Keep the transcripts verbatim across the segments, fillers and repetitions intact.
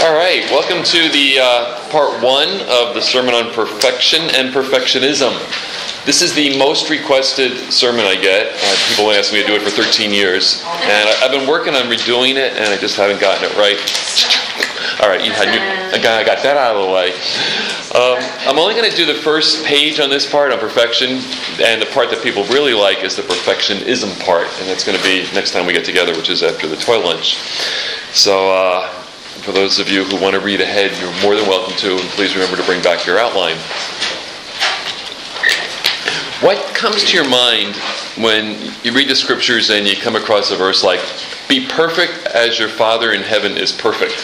All right, welcome to the uh, part one of the Sermon on Perfection and Perfectionism. This is the most requested sermon I get. Uh, people ask me to do it for thirteen years, and I, I've been working on redoing it, and I just haven't gotten it right. All right, you had your, I got that out of the way. Um, I'm only going to do the first page on this part on perfection, and the part that people really like is the perfectionism part, and that's going to be next time we get together, which is after the toy lunch. So, uh, for those of you who want to read ahead, you're more than welcome to, and please remember to bring back your outline. What comes to your mind when you read the scriptures and you come across a verse like, "Be perfect as your Father in heaven is perfect"?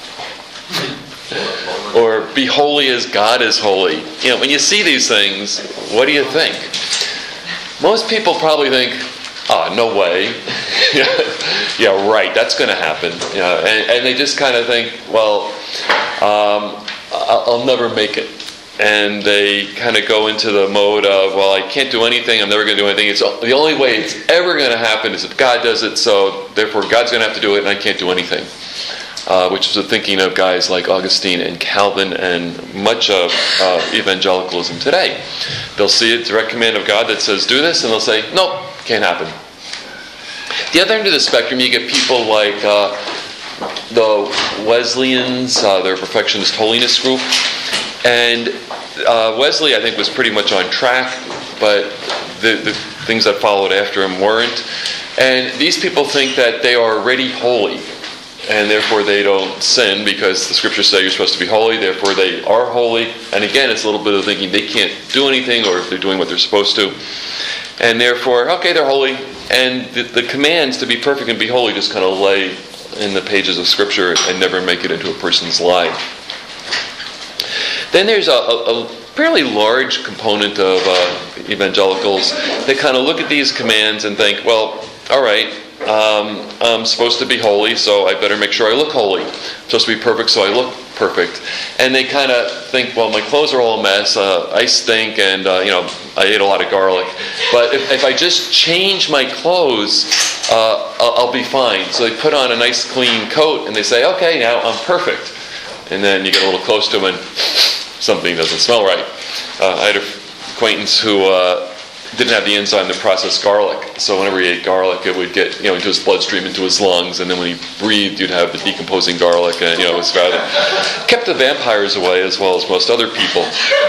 Or, "Be holy as God is holy"? You know, when you see these things, what do you think? Most people probably think, "Ah, no way." Yeah, right, that's going to happen. You know, and, and they just kind of think, well, um, I'll, I'll never make it. And they kind of go into the mode of, well, I can't do anything, I'm never going to do anything. It's the only way it's ever going to happen is if God does it, so therefore God's going to have to do it and I can't do anything. Uh, which is the thinking of guys like Augustine and Calvin and much of uh, evangelicalism today. They'll see a direct command of God that says, do this, and they'll say, nope, can't happen. The other end of the spectrum, you get people like uh, the Wesleyans, uh, their Perfectionist Holiness group. And uh, Wesley, I think, was pretty much on track, but the, the things that followed after him weren't. And these people think that they are already holy, and therefore they don't sin, because the scriptures say you're supposed to be holy, therefore they are holy. And again, it's a little bit of thinking they can't do anything, or if they're doing what they're supposed to. And therefore, okay, they're holy. And the, the commands to be perfect and be holy just kind of lay in the pages of Scripture and never make it into a person's life. Then there's a, a, a fairly large component of uh, evangelicals that kind of look at these commands and think, well, all right, um, I'm supposed to be holy, so I better make sure I look holy. I'm supposed to be perfect, so I look perfect. And they kind of think, well, my clothes are all a mess, uh, I stink, and uh, you know, I ate a lot of garlic. But if, if I just change my clothes, uh, I'll, I'll be fine. So they put on a nice clean coat, and they say, okay, now I'm perfect. And then you get a little close to them, and something doesn't smell right. Uh, I had an acquaintance who uh, didn't have the enzyme to process garlic, so whenever he ate garlic, it would get, you know, into his bloodstream, into his lungs, and then when he breathed, you'd have the decomposing garlic, and you know, it was rather kept the vampires away as well as most other people.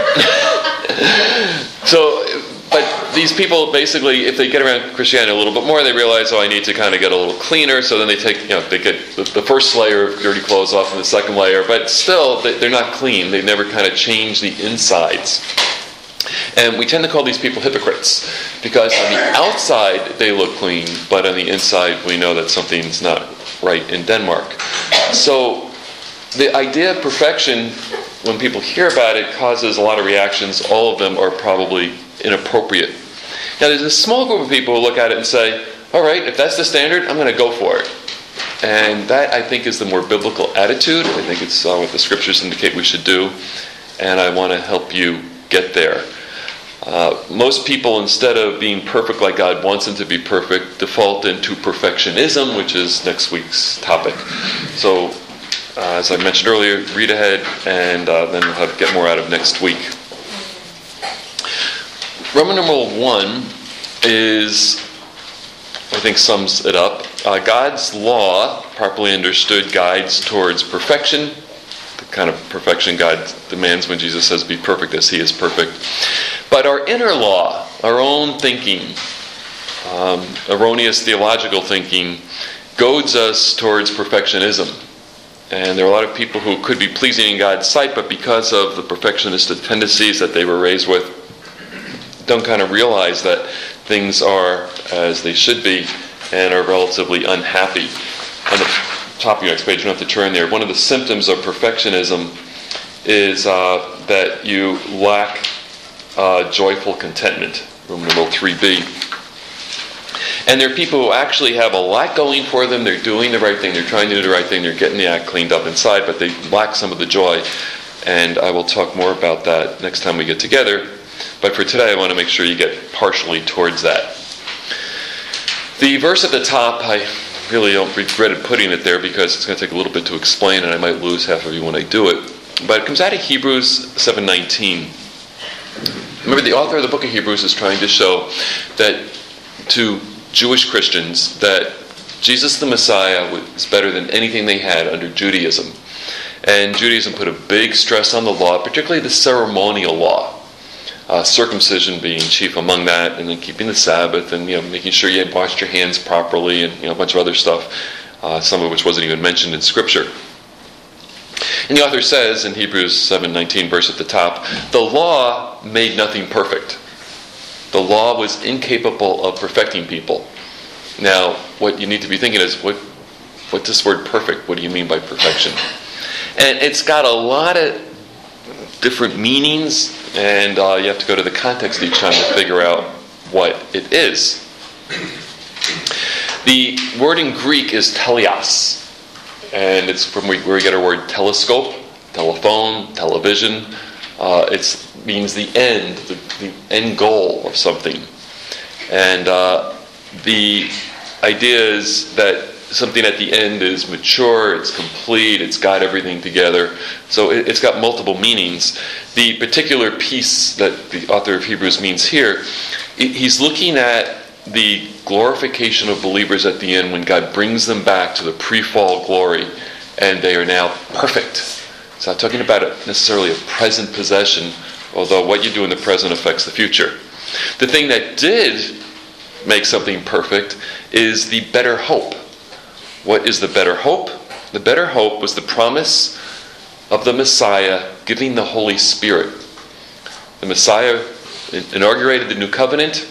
So, but these people basically, if they get around Christianity a little bit more, they realize, oh, I need to kind of get a little cleaner. So then they take, you know, they get the, the first layer of dirty clothes off and the second layer, but still, they're not clean. They've never kind of changed the insides. And we tend to call these people hypocrites, because on the outside they look clean, but on the inside we know that something's not right in Denmark. So the idea of perfection, when people hear about it, causes a lot of reactions. All of them are probably inappropriate. Now there's a small group of people who look at it and say, all right, if that's the standard, I'm going to go for it. And that, I think, is the more biblical attitude. I think it's uh, what the scriptures indicate we should do, and I want to help you get there. Uh, most people, instead of being perfect like God wants them to be perfect, default into perfectionism, which is next week's topic. So, uh, as I mentioned earlier, read ahead, and uh, then we'll have, get more out of next week. Roman numeral one is, I think, sums it up. Uh, God's law, properly understood, guides towards perfection. The kind of perfection God demands when Jesus says, be perfect as he is perfect. But our inner law, our own thinking, um, erroneous theological thinking, goads us towards perfectionism. And there are a lot of people who could be pleasing in God's sight, but because of the perfectionistic tendencies that they were raised with, don't kind of realize that things are as they should be and are relatively unhappy. On the top of your next page, you don't have to turn there. One of the symptoms of perfectionism is uh, that you lack uh, joyful contentment, Roman numeral three b. And there are people who actually have a lot going for them. They're doing the right thing. They're trying to do the right thing. They're getting the act cleaned up inside, but they lack some of the joy. And I will talk more about that next time we get together. But for today, I want to make sure you get partially towards that. The verse at the top, I really don't regretted putting it there because it's going to take a little bit to explain, and I might lose half of you when I do it. But it comes out of Hebrews seven nineteen. Remember, the author of the book of Hebrews is trying to show that to Jewish Christians that Jesus the Messiah was better than anything they had under Judaism. And Judaism put a big stress on the law, particularly the ceremonial law. Uh, circumcision being chief among that, and then keeping the Sabbath, and you know, making sure you had washed your hands properly, and you know, a bunch of other stuff, uh, some of which wasn't even mentioned in Scripture. And the author says in Hebrews seven nineteen, verse at the top, the law made nothing perfect. The law was incapable of perfecting people. Now, what you need to be thinking is, what, what this word perfect, what do you mean by perfection? And it's got a lot of different meanings, and uh, you have to go to the context each time to figure out what it is. The word in Greek is teleos, and it's from where we get our word telescope, telephone, television. Uh, it means the end, the, the end goal of something. And uh, the idea is that something at the end is mature, it's complete, it's got everything together. So it, it's got multiple meanings. The particular piece that the author of Hebrews means here, he's looking at the glorification of believers at the end when God brings them back to the pre-fall glory, and they are now perfect. It's not talking about it necessarily a present possession, although what you do in the present affects the future. The thing that did make something perfect is the better hope. What is the better hope? The better hope was the promise of the Messiah giving the Holy Spirit. The Messiah inaugurated the new covenant,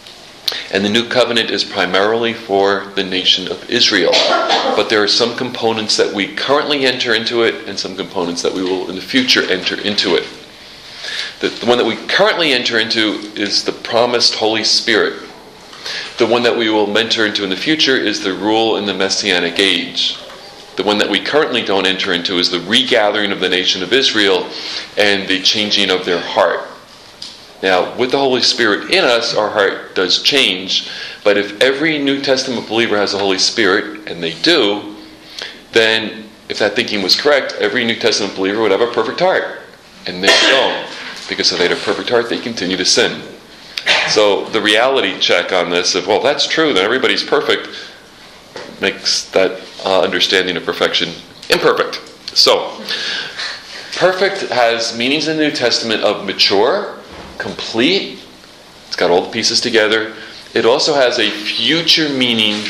and the new covenant is primarily for the nation of Israel. But there are some components that we currently enter into it, and some components that we will in the future enter into it. The, the one that we currently enter into is the promised Holy Spirit. The one that we will enter into in the future is the rule in the Messianic age. The one that we currently don't enter into is the regathering of the nation of Israel and the changing of their heart. Now, with the Holy Spirit in us, our heart does change. But if every New Testament believer has the Holy Spirit, and they do, then if that thinking was correct, every New Testament believer would have a perfect heart. And they don't. Because if they had a perfect heart, they continue to sin. So the reality check on this of, well, that's true, then everybody's perfect, makes that uh, understanding of perfection imperfect. So, perfect has meanings in the New Testament of mature, complete, it's got all the pieces together. It also has a future meaning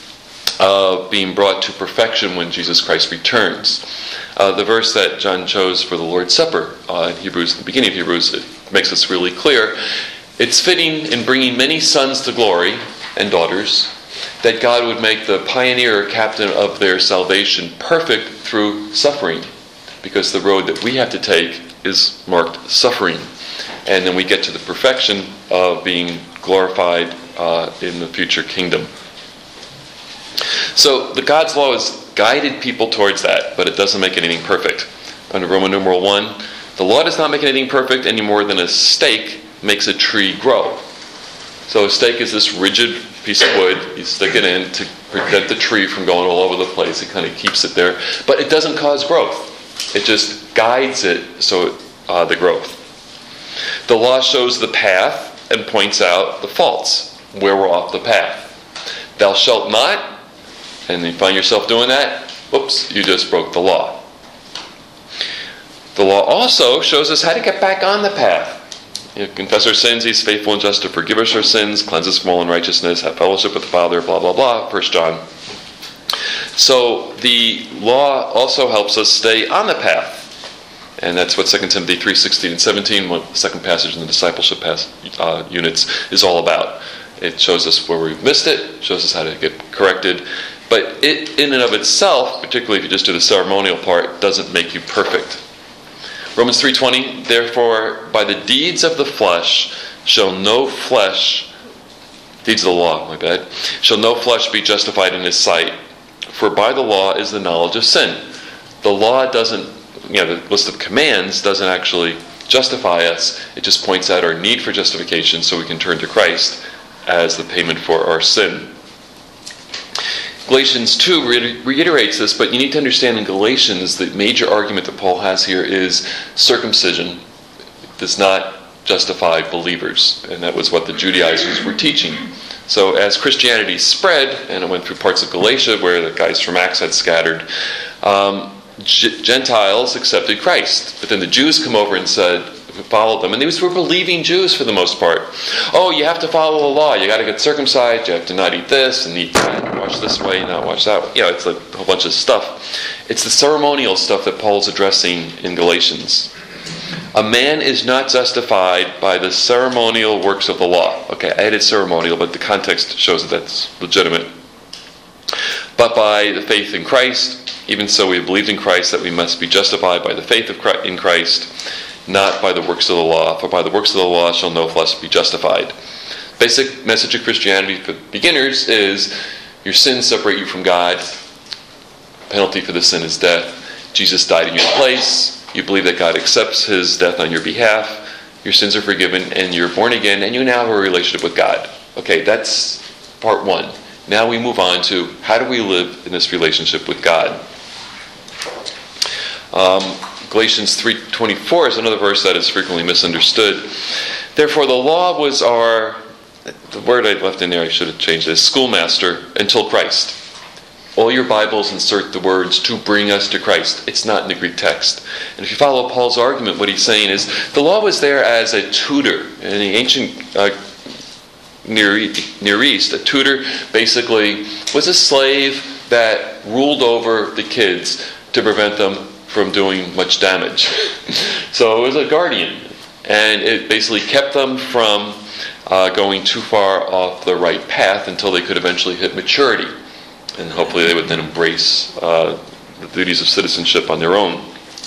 of being brought to perfection when Jesus Christ returns. Uh, the verse that John chose for the Lord's Supper uh, in Hebrews, the beginning of Hebrews, it makes this really clear. It's fitting in bringing many sons to glory and daughters that God would make the pioneer or captain of their salvation perfect through suffering, because the road that we have to take is marked suffering. And then we get to the perfection of being glorified uh, in the future kingdom. So the God's law has guided people towards that, but it doesn't make anything perfect. Under Roman numeral one, the law does not make anything perfect any more than a stake makes a tree grow. So a stake is this rigid piece of wood. You stick it in to prevent the tree from going all over the place. It kind of keeps it there. But it doesn't cause growth. It just guides it so uh, the growth. The law shows the path and points out the faults, where we're off the path. Thou shalt not, and you find yourself doing that, whoops, you just broke the law. The law also shows us how to get back on the path. You know, confess our sins, he's faithful and just to forgive us our sins, cleanse us from all unrighteousness, have fellowship with the Father, blah, blah, blah, First John. So the law also helps us stay on the path. And that's what Second Timothy three sixteen and seventeen, the second passage in the discipleship pass, uh, units, is all about. It shows us where we've missed it, shows us how to get corrected. But it, in and of itself, particularly if you just do the ceremonial part, doesn't make you perfect. Romans three twenty, therefore, by the deeds of the flesh shall no flesh, deeds of the law, my bad, shall no flesh be justified in his sight. For by the law is the knowledge of sin. The law doesn't, you know, the list of commands doesn't actually justify us. It just points out our need for justification so we can turn to Christ as the payment for our sin. Galatians two reiterates this, but you need to understand in Galatians the major argument that Paul has here is circumcision does not justify believers. And that was what the Judaizers were teaching. So as Christianity spread, and it went through parts of Galatia where the guys from Acts had scattered, um, G- Gentiles accepted Christ. But then the Jews come over and said, followed them. And these were believing Jews for the most part. Oh, you have to follow the law. You got to get circumcised. You have to not eat this and eat that. And watch this way, not watch that way. You know, it's a whole bunch of stuff. It's the ceremonial stuff that Paul's addressing in Galatians. A man is not justified by the ceremonial works of the law. Okay, I added ceremonial, but the context shows that that's legitimate. But by the faith in Christ, even so we have believed in Christ that we must be justified by the faith of Christ, in Christ, not by the works of the law. For by the works of the law shall no flesh be justified. Basic message of Christianity for beginners is your sins separate you from God. Penalty for the sin is death. Jesus died in your place. You believe that God accepts his death on your behalf. Your sins are forgiven and you're born again and you now have a relationship with God. Okay, that's part one. Now we move on to how do we live in this relationship with God. Um, Galatians three twenty-four is another verse that is frequently misunderstood. Therefore the law was our, the word I left in there, I should have changed this, schoolmaster until Christ. All your Bibles insert the words to bring us to Christ. It's not in the Greek text. And if you follow Paul's argument, what he's saying is the law was there as a tutor. In the ancient uh, Near, Near East, a tutor basically was a slave that ruled over the kids to prevent them from doing much damage. So it was a guardian. And it basically kept them from uh, going too far off the right path until they could eventually hit maturity. And hopefully they would then embrace uh, the duties of citizenship on their own.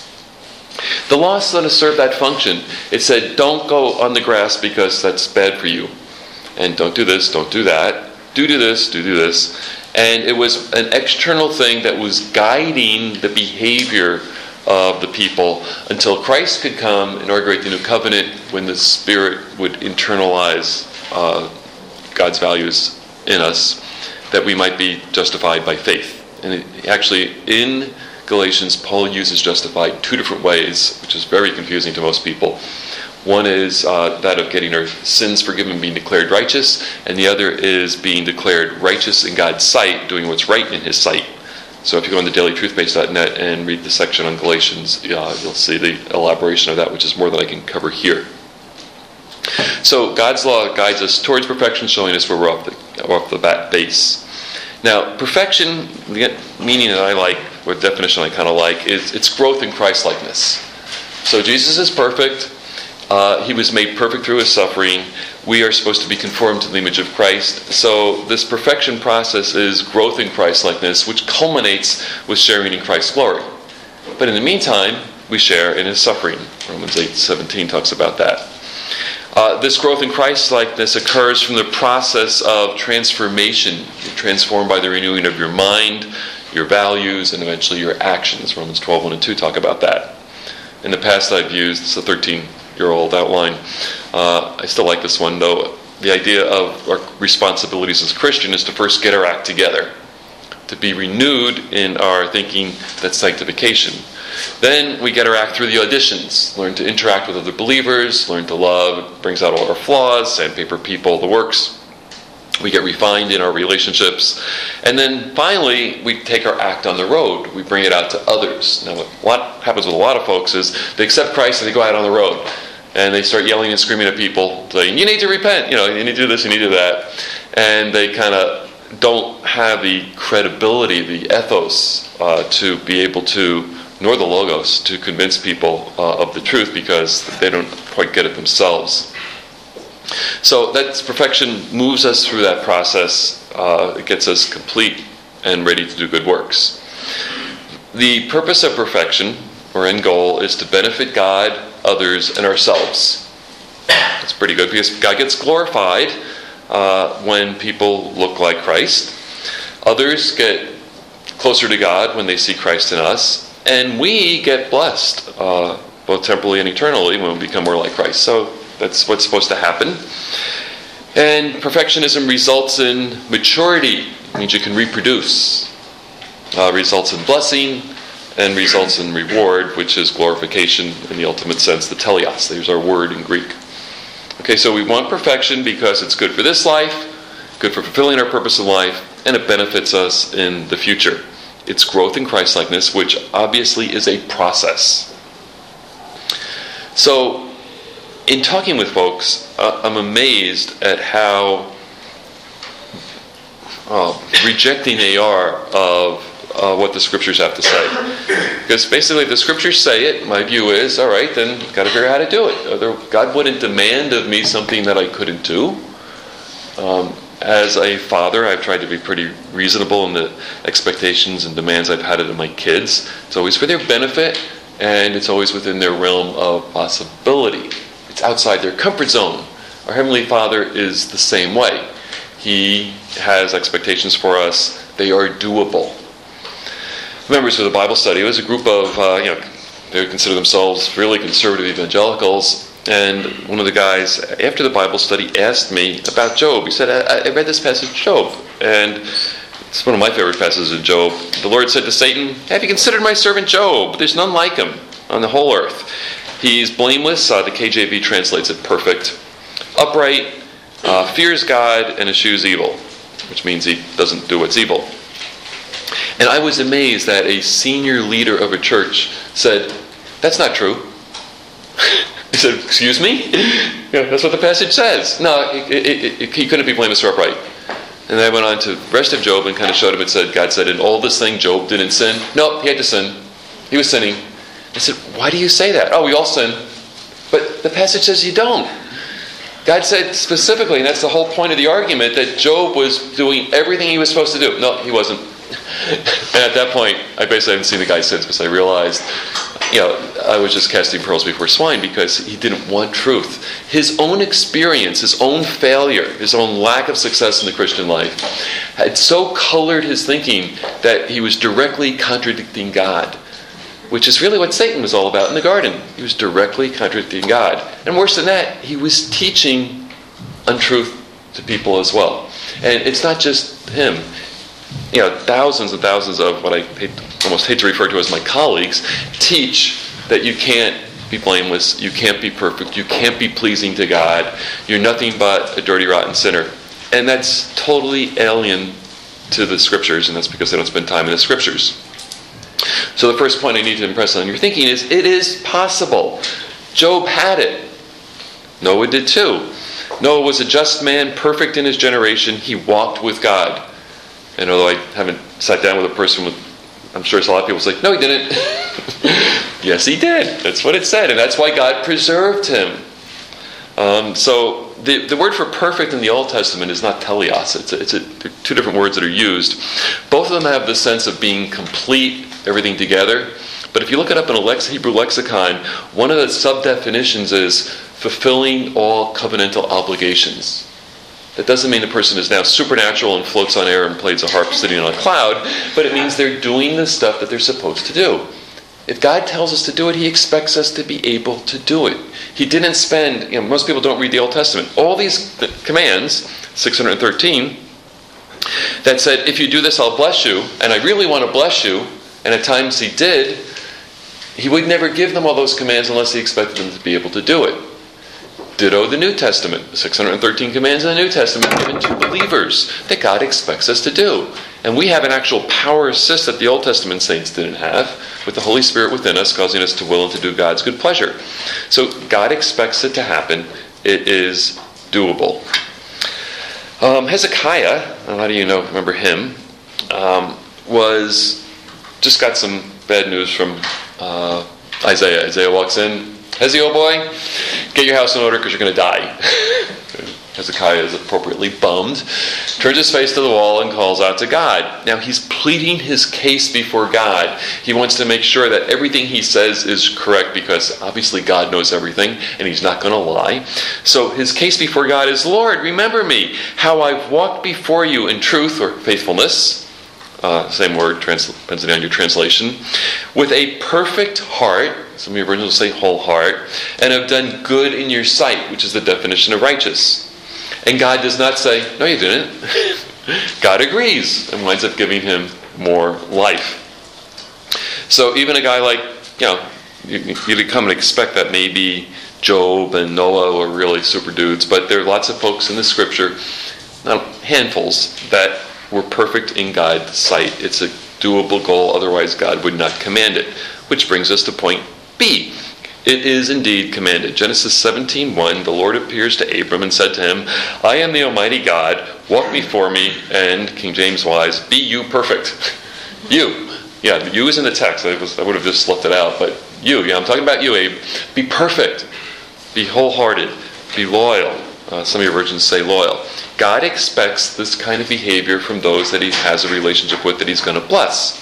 The law is going to serve that function. It said, don't go on the grass because that's bad for you. And don't do this, don't do that. Do do this, do do this. And it was an external thing that was guiding the behavior of the people until Christ could come, inaugurate the new covenant, when the Spirit would internalize uh, God's values in us, that we might be justified by faith. And it, actually, in Galatians, Paul uses justified two different ways, which is very confusing to most people. One is uh, that of getting our sins forgiven, being declared righteous, and the other is being declared righteous in God's sight, doing what's right in his sight. So if you go on to daily truth base dot net and read the section on Galatians, uh, you'll see the elaboration of that, which is more than I can cover here. So God's law guides us towards perfection, showing us where we're off the, off the bat base. Now, perfection, the meaning that I like, or definition I kind of like, is it's growth in Christ-likeness. So Jesus is perfect. Uh, he was made perfect through his suffering. We are supposed to be conformed to the image of Christ. So this perfection process is growth in Christ-likeness, which culminates with sharing in Christ's glory. But in the meantime, we share in his suffering. Romans eight seventeen talks about that. Uh, this growth in Christ-likeness occurs from the process of transformation. You're transformed by the renewing of your mind, your values, and eventually your actions. Romans twelve, one and two talk about that. In the past I've used, it's a thirteen-year-old outline. Uh, I still like this one, though. The idea of our responsibilities as Christian is to first get our act together, to be renewed in our thinking. That's sanctification. Then we get our act through the auditions, learn to interact with other believers, learn to love. It brings out all our flaws, sandpaper people, the works. We get refined in our relationships. And then finally, we take our act on the road. We bring it out to others. Now, what happens with a lot of folks is they accept Christ and they go out on the road. And they start yelling and screaming at people, saying, you need to repent, you know, you need to do this, you need to do that. And they kind of don't have the credibility, the ethos, uh, to be able to, nor the logos, to convince people uh, of the truth, because they don't quite get it themselves. So that perfection moves us through that process. Uh, it gets us complete and ready to do good works. The purpose of perfection, or end goal, is to benefit God, others, and ourselves. That's pretty good, because God gets glorified uh, when people look like Christ. Others get closer to God when they see Christ in us. And we get blessed, uh, both temporally and eternally, when we become more like Christ. So that's what's supposed to happen. And perfectionism results in maturity. It means you can reproduce. Uh, results in blessing and results in reward, which is glorification in the ultimate sense, the teleos. There's our word in Greek. Okay, so we want perfection because it's good for this life, good for fulfilling our purpose in life, and it benefits us in the future. It's growth in Christ-likeness, which obviously is a process. So, in talking with folks, uh, I'm amazed at how uh, rejecting they are of uh, what the Scriptures have to say. Because basically, if the Scriptures say it, my view is, all right, then I've got to figure out how to do it. God wouldn't demand of me something that I couldn't do. Um, as a father, I've tried to be pretty reasonable in the expectations and demands I've had of my kids. It's always for their benefit, and it's always within their realm of possibility. It's outside their comfort zone. Our Heavenly Father is the same way. He has expectations for us. They are doable. Members of the Bible study, it was a group of, uh, you know, they would consider themselves really conservative evangelicals. And one of the guys, after the Bible study, asked me about Job. He said, I, I read this passage, Job, and it's one of my favorite passages in Job. The Lord said to Satan, have you considered my servant Job? There's none like him on the whole earth. He's blameless. Uh, the K J V translates it perfect. Upright, uh, fears God, and eschews evil, which means he doesn't do what's evil. And I was amazed that a senior leader of a church said, that's not true. He said, excuse me? Yeah, that's what the passage says. No, it, it, it, he couldn't be blameless or upright. And then I went on to the rest of Job and kind of showed him, it said, God said, in all this thing, Job didn't sin. No, he had to sin. He was sinning. I said, why do you say that? Oh, we all sin. But the passage says you don't. God said specifically, and that's the whole point of the argument, that Job was doing everything he was supposed to do. No, he wasn't. And at that point, I basically haven't seen the guy since because I realized, you know, I was just casting pearls before swine because he didn't want truth. His own experience, his own failure, his own lack of success in the Christian life had so colored his thinking that he was directly contradicting God, which is really what Satan was all about in the garden. He was directly contradicting God. And worse than that, he was teaching untruth to people as well. And it's not just him. You know, thousands and thousands of what I hate, almost hate to refer to as my colleagues teach that you can't be blameless, you can't be perfect, you can't be pleasing to God, you're nothing but a dirty, rotten sinner. And that's totally alien to the Scriptures, and that's because they don't spend time in the Scriptures. So the first point I need to impress on your thinking is, it is possible. Job had it. Noah did too. Noah was a just man, perfect in his generation. He walked with God. And although I haven't sat down with a person with, I'm sure a lot of people say, no, he didn't. Yes, he did. That's what it said. And that's why God preserved him. Um, so the, the word for perfect in the Old Testament is not teleos. It's, a, it's a, two different words that are used. Both of them have the sense of being complete, everything together. But if you look it up in a Lex, Hebrew lexicon, one of the sub-definitions is fulfilling all covenantal obligations. That doesn't mean the person is now supernatural and floats on air and plays a harp sitting on a cloud, but it means they're doing the stuff that they're supposed to do. If God tells us to do it, He expects us to be able to do it. He didn't spend, you know, most people don't read the Old Testament. All these commands, six hundred thirteen, that said, if you do this, I'll bless you, and I really want to bless you, and at times He did, He would never give them all those commands unless He expected them to be able to do it. Ditto the New Testament. six hundred thirteen commands in the New Testament given to believers that God expects us to do. And we have an actual power assist that the Old Testament saints didn't have, with the Holy Spirit within us, causing us to will and to do God's good pleasure. So God expects it to happen. It is doable. Um, Hezekiah, a lot of you know, remember him, um, was just got some bad news from uh, Isaiah. Isaiah walks in. Hezzy, old boy, get your house in order because you're going to die. Hezekiah is appropriately bummed, turns his face to the wall and calls out to God. Now he's pleading his case before God. He wants to make sure that everything he says is correct because obviously God knows everything and He's not going to lie. So his case before God is, Lord, remember me, how I've walked before you in truth or faithfulness. Uh, same word, trans- depends on your translation. With a perfect heart, some of your versions will say whole heart, and have done good in your sight, which is the definition of righteous. And God does not say, no, you didn't. God agrees and winds up giving him more life. So even a guy like, you know, you, you come and expect that maybe Job and Noah were really super dudes, but there are lots of folks in the scripture, not handfuls, that were perfect in God's sight. It's a doable goal, otherwise God would not command it. Which brings us to point B. It is indeed commanded. Genesis seventeen one, the Lord appears to Abram and said to him, I am the Almighty God, walk before me, and King James wise, be you perfect. You. Yeah, the you is in the text. I, was, I would have just left it out, but you. Yeah, I'm talking about you, Abe. Be perfect. Be wholehearted. Be loyal. Uh, some of your versions say loyal. God expects this kind of behavior from those that he has a relationship with that he's going to bless.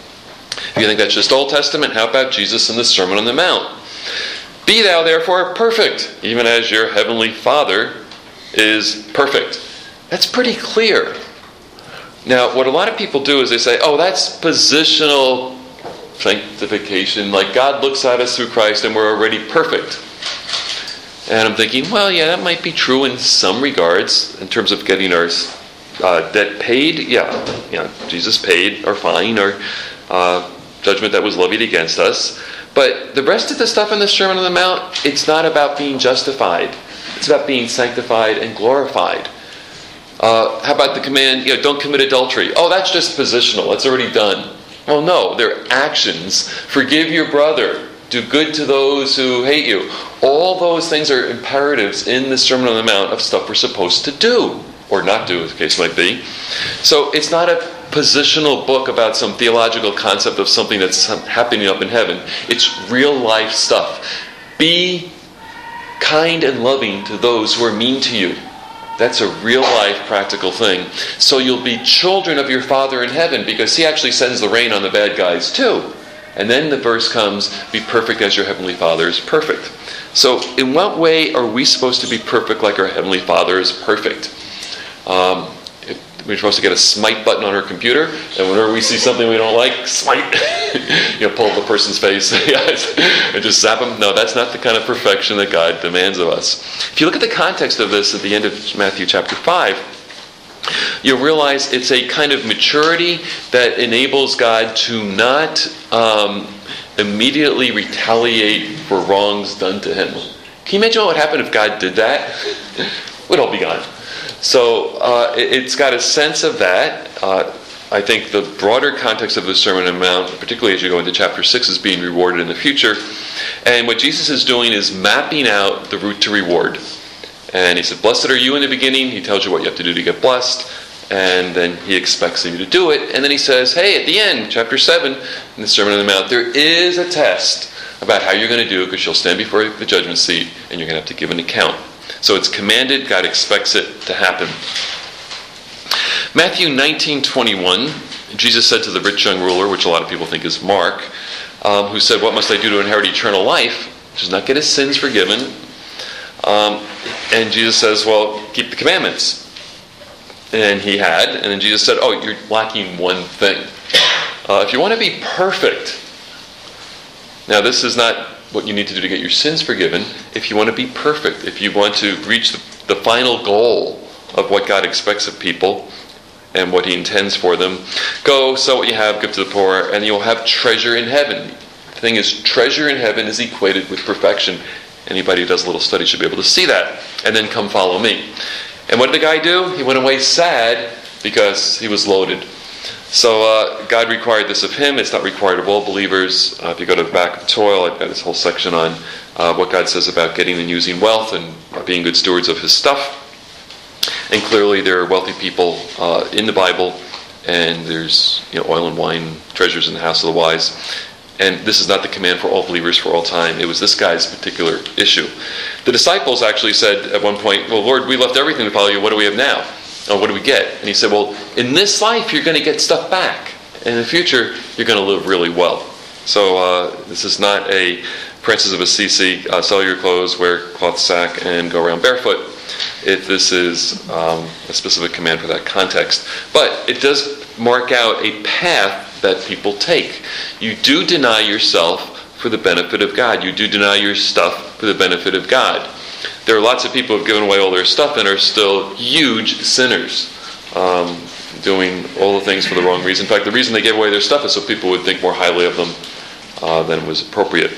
If you think that's just Old Testament, how about Jesus in the Sermon on the Mount? Be thou therefore perfect, even as your heavenly Father is perfect. That's pretty clear. Now, what a lot of people do is they say, oh, that's positional sanctification. Like God looks at us through Christ and we're already perfect. And I'm thinking, well, yeah, that might be true in some regards in terms of getting our uh, debt paid. Yeah, you know, Jesus paid our fine or uh, judgment that was levied against us. But the rest of the stuff in the Sermon on the Mount, it's not about being justified. It's about being sanctified and glorified. Uh, how about the command, you know, don't commit adultery? Oh, that's just positional. That's already done. Well, no, they're actions. Forgive your brother. Do good to those who hate you. All those things are imperatives in the Sermon on the Mount of stuff we're supposed to do. Or not do, as the case might be. So it's not a positional book about some theological concept of something that's happening up in heaven. It's real life stuff. Be kind and loving to those who are mean to you. That's a real life practical thing. So you'll be children of your Father in heaven because he actually sends the rain on the bad guys too. And then the verse comes, be perfect as your Heavenly Father is perfect. So in what way are we supposed to be perfect like our Heavenly Father is perfect? Um, we're supposed to get a smite button on our computer, and whenever we see something we don't like, smite. You know, pull up the person's face and just zap them. No, that's not the kind of perfection that God demands of us. If you look at the context of this at the end of Matthew chapter five, you'll realize it's a kind of maturity that enables God to not um, immediately retaliate for wrongs done to him. Can you imagine what would happen if God did that? We'd all be gone. So uh, it's got a sense of that. Uh, I think the broader context of the Sermon on the Mount, particularly as you go into chapter six, is being rewarded in the future. And what Jesus is doing is mapping out the route to reward. And he said, blessed are you in the beginning. He tells you what you have to do to get blessed. And then he expects you to do it. And then he says, hey, at the end, chapter seven, in the Sermon on the Mount, there is a test about how you're going to do it because you'll stand before the judgment seat and you're going to have to give an account. So it's commanded. God expects it to happen. Matthew nineteen twenty-one, Jesus said to the rich young ruler, which a lot of people think is Mark, um, who said, what must I do to inherit eternal life? Which is not get his sins forgiven. Um, and Jesus says, well, keep the commandments. And he had. And then Jesus said, oh, you're lacking one thing. Uh, if you want to be perfect, now this is not what you need to do to get your sins forgiven. If you want to be perfect, if you want to reach the, the final goal of what God expects of people and what he intends for them, go, sell what you have, give to the poor, and you'll have treasure in heaven. The thing is, treasure in heaven is equated with perfection. Anybody who does a little study should be able to see that. And then come follow me. And what did the guy do? He went away sad because he was loaded. So uh, God required this of him. It's not required of all believers. Uh, if you go to the back of the toil, I've got this whole section on uh, what God says about getting and using wealth and being good stewards of his stuff. And clearly there are wealthy people uh, in the Bible, and there's, you know, oil and wine, treasures in the house of the wise. And this is not the command for all believers for all time. It was this guy's particular issue. The disciples actually said at one point, well, Lord, we left everything to follow you. What do we have now? Oh, what do we get? And he said, well, in this life, you're going to get stuff back. In the future, you're going to live really well. So uh, this is not a Francis of Assisi, uh, sell your clothes, wear cloth sack, and go around barefoot. If this is um, a specific command for that context. But it does mark out a path that people take. You do deny yourself for the benefit of God. You do deny your stuff for the benefit of God. there are lots of people who have given away all their stuff and are still huge sinners, um, doing all the things for the wrong reason. In fact, the reason they gave away their stuff is so people would think more highly of them uh, than was appropriate.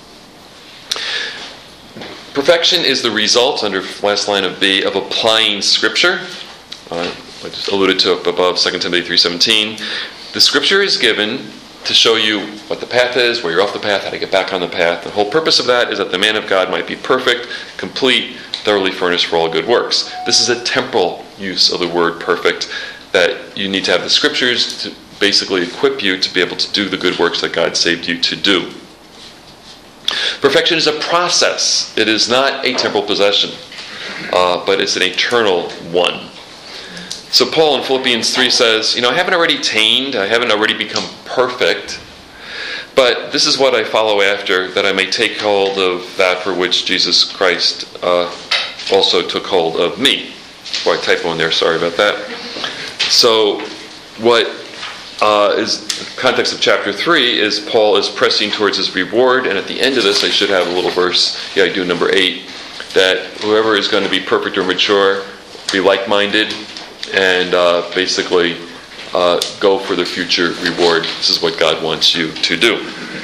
Perfection is the result, under last line of B, of applying Scripture. Uh, I just alluded to it above, Second Timothy three seventeen. The Scripture is given to show you what the path is, where you're off the path, how to get back on the path. The whole purpose of that is that the man of God might be perfect, complete, thoroughly furnished for all good works. This is a temporal use of the word perfect, that you need to have the Scriptures to basically equip you to be able to do the good works that God saved you to do. Perfection is a process. It is not a temporal possession, uh, but it's an eternal one. So Paul in Philippians three says, you know, I haven't already attained, I haven't already become perfect, but this is what I follow after, that I may take hold of that for which Jesus Christ uh, also took hold of me. Boy, typo in there, sorry about that. So what uh, is the context of chapter three is Paul is pressing towards his reward, and at the end of this I should have a little verse, yeah I do, number eight, that whoever is going to be perfect or mature, be like-minded, and uh, basically uh, go for the future reward. This is what God wants you to do.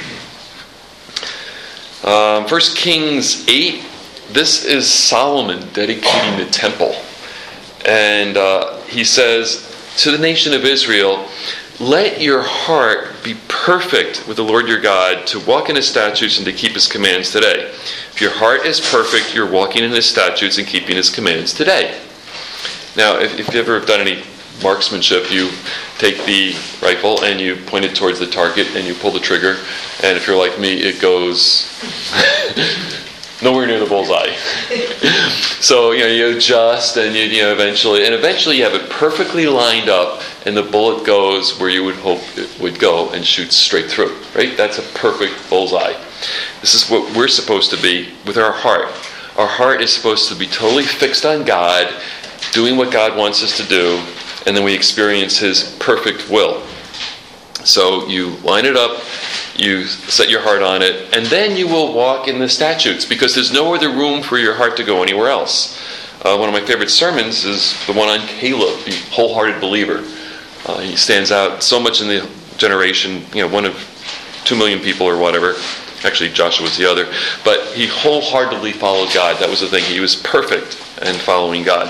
Um, First Kings eight, this is Solomon dedicating the temple. And uh, he says to the nation of Israel, let your heart be perfect with the Lord your God, to walk in his statutes and to keep his commands today. If your heart is perfect, you're walking in his statutes and keeping his commands today. Now, if, if you ever have done any marksmanship, you take the rifle and you point it towards the target and you pull the trigger, and if you're like me, it goes nowhere near the bullseye. So, you know, you adjust and you, you know, eventually, and eventually you have it perfectly lined up and the bullet goes where you would hope it would go and shoots straight through, right? That's a perfect bullseye. This is what we're supposed to be with our heart. Our heart is supposed to be totally fixed on God, doing what God wants us to do, and then we experience his perfect will. So you line it up, you set your heart on it, and then you will walk in the statutes, because there's no other room for your heart to go anywhere else. Uh, one of my favorite sermons is the one on Caleb, the wholehearted believer. Uh, he stands out so much in the generation, you know, one of two million people or whatever. Actually, Joshua was the other. But he wholeheartedly followed God. That was the thing. He was perfect in following God.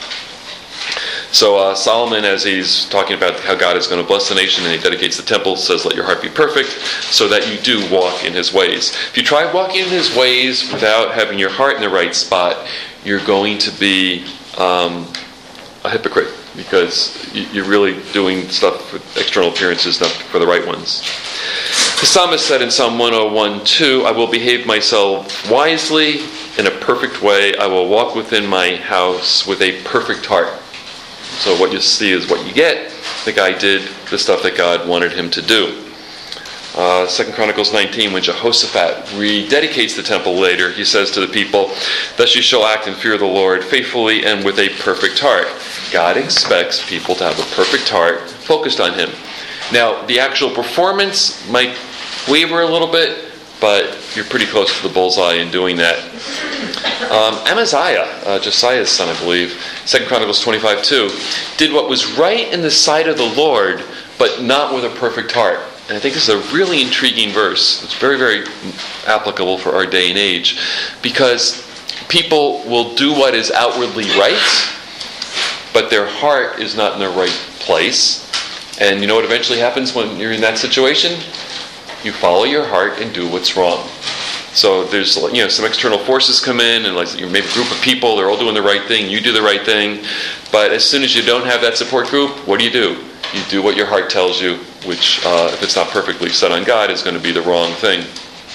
So uh, Solomon, as he's talking about how God is going to bless the nation and he dedicates the temple, says, let your heart be perfect, so that you do walk in his ways. If you try walking in his ways without having your heart in the right spot, you're going to be um, a hypocrite, because you're really doing stuff with external appearances, not for the right ones. The psalmist said in Psalm one oh one two, I will behave myself wisely in a perfect way. I will walk within my house with a perfect heart. So what you see is what you get. The guy did the stuff that God wanted him to do. Uh, Second Chronicles nineteen, when Jehoshaphat rededicates the temple later, he says to the people, thus you shall act and fear the Lord faithfully and with a perfect heart. God expects people to have a perfect heart focused on him. Now, the actual performance might waver a little bit, but you're pretty close to the bullseye in doing that. Um, Amaziah, uh, Josiah's son, I believe, Second Chronicles twenty-five two, did what was right in the sight of the Lord, but not with a perfect heart. And I think this is a really intriguing verse. It's very, very applicable for our day and age, because people will do what is outwardly right, but their heart is not in the right place. And you know what eventually happens when you're in that situation? You follow your heart and do what's wrong. So there's, you know, some external forces come in, and like you're maybe a group of people, they're all doing the right thing, you do the right thing. But as soon as you don't have that support group, what do you do? You do what your heart tells you, which, uh, if it's not perfectly set on God, is going to be the wrong thing.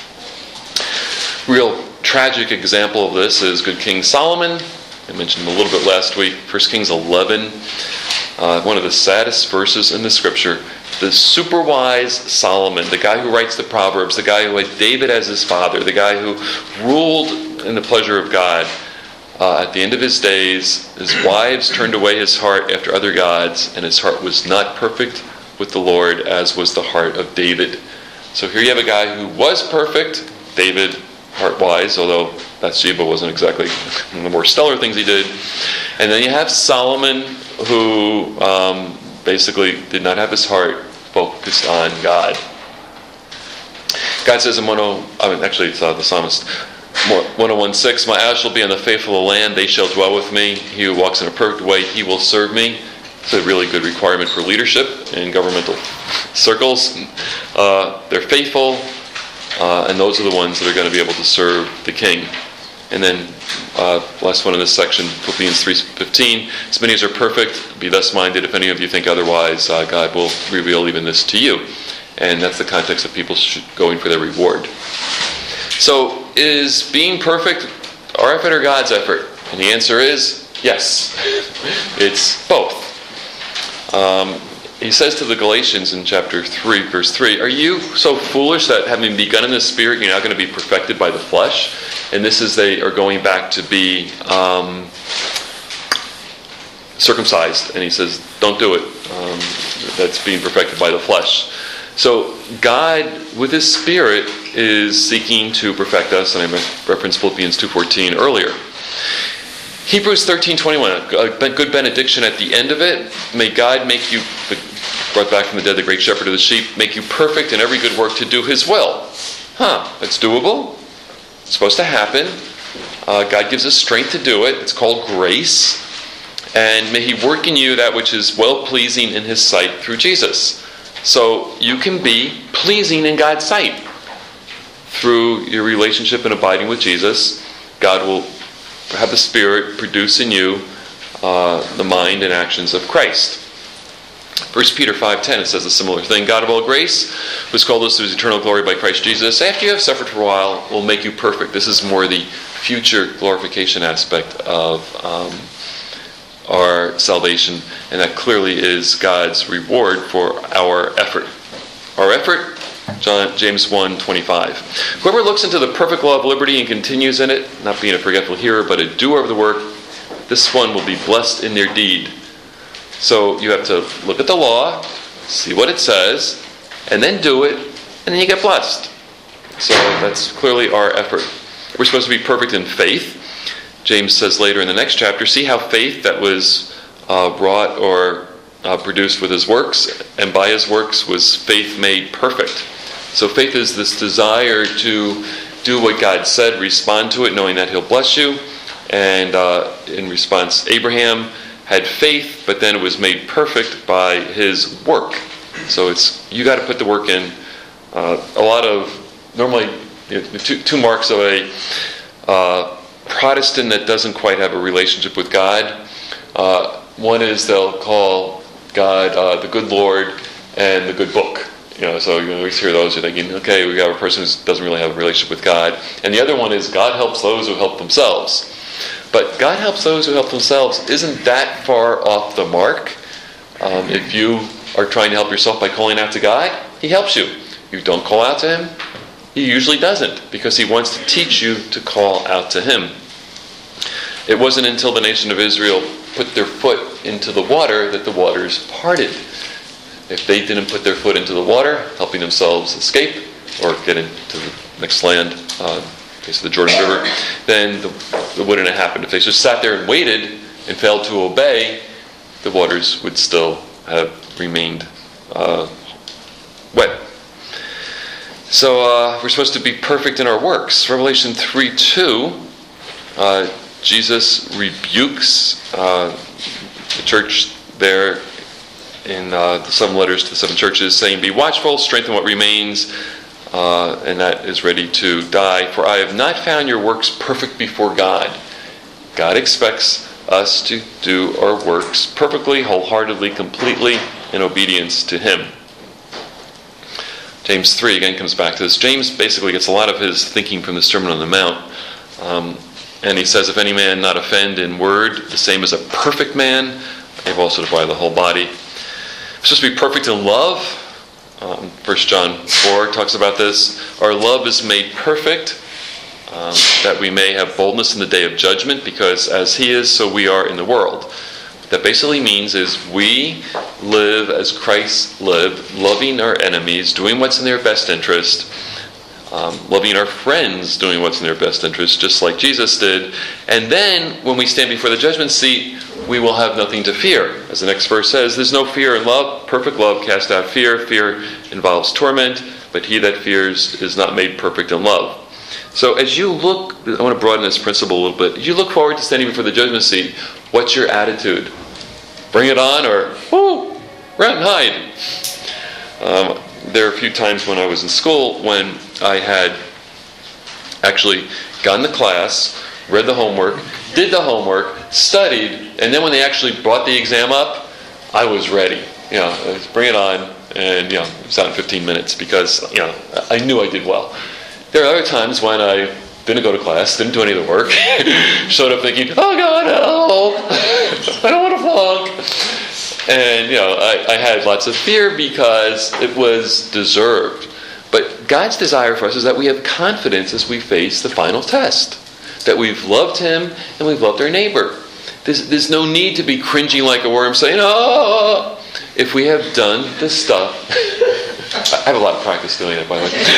Real tragic example of this is good King Solomon. I mentioned him a little bit last week. First Kings eleven, uh, one of the saddest verses in the Scripture. The super wise Solomon, the guy who writes the Proverbs, the guy who had David as his father, the guy who ruled in the pleasure of God, uh, at the end of his days, his wives turned away his heart after other gods, and his heart was not perfect with the Lord, as was the heart of David. So here you have a guy who was perfect. David heart-wise, although Bathsheba wasn't exactly one of the more stellar things he did. And then you have Solomon, who um, basically did not have his heart focused on God. God says in one oh, I mean, actually it's uh, the psalmist, one oh one six, my eyes shall be on the faithful of the land, they shall dwell with me. He who walks in a perfect way, he will serve me. It's a really good requirement for leadership in governmental circles. Uh, they're faithful, uh, and those are the ones that are going to be able to serve the king. And then, uh, last one in this section, Philippians three fifteen, as many as are perfect, be thus minded. If any of you think otherwise, uh, God will reveal even this to you. And that's the context of people going for their reward. So, is being perfect our effort or God's effort? And the answer is yes. It's both. Um, he says to the Galatians in chapter three, verse three, are you so foolish that having begun in the Spirit, you're now going to be perfected by the flesh? And this is they are going back to be um, circumcised. And he says, don't do it. Um, that's being perfected by the flesh. So God, with His Spirit, is seeking to perfect us, and I referenced Philippians two fourteen earlier. Hebrews thirteen twenty-one, a good benediction at the end of it. May God make you, brought back from the dead, the great shepherd of the sheep, make you perfect in every good work to do His will. Huh, that's doable. It's supposed to happen. Uh, God gives us strength to do it. It's called grace. And may He work in you that which is well-pleasing in His sight through Jesus. So you can be pleasing in God's sight. Through your relationship and abiding with Jesus, God will have the Spirit produce in you uh, the mind and actions of Christ. First Peter five ten, it says a similar thing. God of all grace, who has called us to His eternal glory by Christ Jesus, after you have suffered for a while, will make you perfect. This is more the future glorification aspect of um, our salvation, and that clearly is God's reward for our effort. Our effort, John, James one twenty-five. Whoever looks into the perfect law of liberty and continues in it, not being a forgetful hearer, but a doer of the work, this one will be blessed in their deed. So you have to look at the law, see what it says, and then do it, and then you get blessed. So that's clearly our effort. We're supposed to be perfect in faith. James says later in the next chapter, see how faith that was uh, wrought or uh, produced with his works, and by his works was faith made perfect. So faith is this desire to do what God said, respond to it, knowing that He'll bless you. And uh, in response, Abraham had faith, but then it was made perfect by his work. So it's you got to put the work in. Uh, a lot of, normally, you know, two, two marks of a uh, Protestant that doesn't quite have a relationship with God. Uh, one is they'll call God uh, the good Lord and the good book. You know, so you always hear those, you're thinking, okay, we got a person who doesn't really have a relationship with God. And the other one is God helps those who help themselves. But God helps those who help themselves isn't that far off the mark. Um, if you are trying to help yourself by calling out to God, He helps you. You don't call out to Him, He usually doesn't, because He wants to teach you to call out to Him. It wasn't until the nation of Israel put their foot into the water that the waters parted. If they didn't put their foot into the water, helping themselves escape or get into the next land, uh, case of the Jordan River, then the, it wouldn't have happened. If they just sat there and waited and failed to obey, the waters would still have remained uh, wet. So uh, we're supposed to be perfect in our works. Revelation three two, uh, Jesus rebukes uh, the church there in uh, the seven letters to the seven churches, saying, be watchful, strengthen what remains, uh, and that is ready to die. For I have not found your works perfect before God. God expects us to do our works perfectly, wholeheartedly, completely, in obedience to Him. James three, again, comes back to this. James basically gets a lot of his thinking from the Sermon on the Mount. Um, and he says, if any man not offend in word, the same as a perfect man, able also to buy the whole body. We're supposed to be perfect in love. Um, First John four talks about this. Our love is made perfect, um, that we may have boldness in the day of judgment, because as He is, so we are in the world. What that basically means is we live as Christ lived, loving our enemies, doing what's in their best interest, Um, loving our friends, doing what's in their best interest, just like Jesus did. And then, when we stand before the judgment seat, we will have nothing to fear. As the next verse says, there's no fear in love. Perfect love casts out fear. Fear involves torment, but he that fears is not made perfect in love. So as you look, I want to broaden this principle a little bit. As you look forward to standing before the judgment seat, what's your attitude? Bring it on, or, whoo, run and hide. Um, there are a few times when I was in school when I had actually gotten to class, read the homework, did the homework, studied, and then when they actually brought the exam up, I was ready. You know, bring it on, and, you know, it was out in fifteen minutes because, you know, I knew I did well. There are other times when I didn't go to class, didn't do any of the work, showed up thinking, oh God, help! I don't want to flunk. And, you know, I, I had lots of fear because it was deserved. But God's desire for us is that we have confidence as we face the final test. That we've loved Him and we've loved our neighbor. There's, there's no need to be cringing like a worm saying, oh, if we have done the stuff. I have a lot of practice doing it, by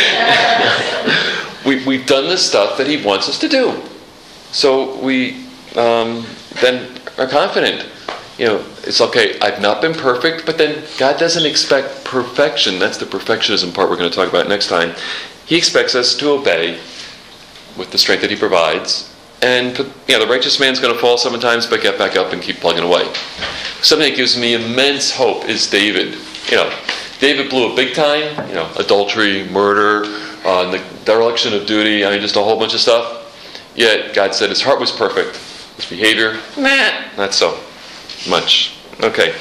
the way. we, we've done the stuff that He wants us to do. So we um, then are confident. You know, it's okay, I've not been perfect, but then God doesn't expect perfection. That's the perfectionism part we're going to talk about next time. He expects us to obey with the strength that He provides. And, you know, the righteous man's going to fall seven times, but get back up and keep plugging away. Something that gives me immense hope is David. You know, David blew it big time. You know, adultery, murder, uh, the dereliction of duty, I mean, just a whole bunch of stuff. Yet, God said his heart was perfect. His behavior, nah, not so much. Okay.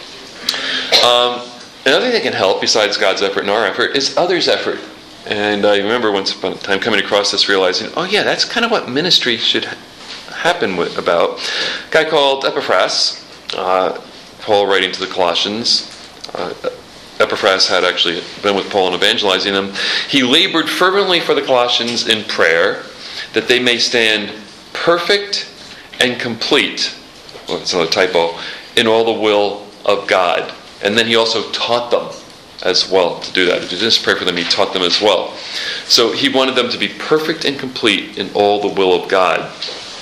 Um, another thing that can help, besides God's effort and our effort, is others' effort. And I remember once upon a time coming across this, realizing, oh yeah, that's kind of what ministry should happen with, about. A guy called Epaphras, uh, Paul writing to the Colossians. Uh, Epaphras had actually been with Paul and evangelizing them. He labored fervently for the Colossians in prayer, that they may stand perfect and complete. Well, it's another typo. In all the will of God. And then he also taught them as well to do that. He didn't just pray for them, he taught them as well. So he wanted them to be perfect and complete in all the will of God.